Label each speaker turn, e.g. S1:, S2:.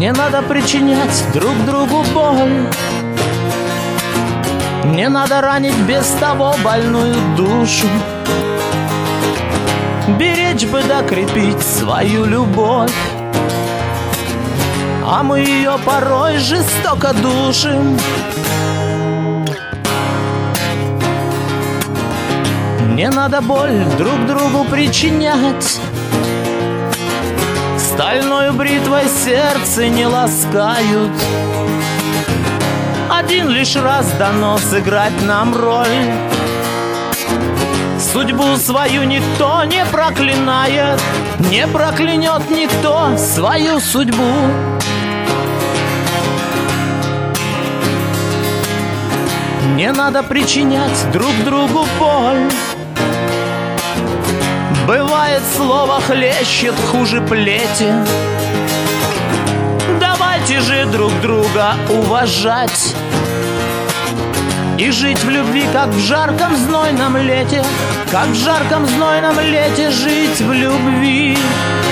S1: Не надо причинять друг другу боль, не надо ранить без того больную душу. Беречь бы да крепить свою любовь, а мы ее порой жестоко душим. Не надо боль друг другу причинять, стальной бритвой сердце не ласкают. Один лишь раз дано сыграть нам роль. Судьбу свою никто не проклинает, не проклянет никто свою судьбу. Не надо причинять друг другу боль. Бывает, слово хлещет хуже плети. Давайте же друг друга уважать и жить в любви, как в жарком знойном лете, как в жарком знойном лете жить в любви.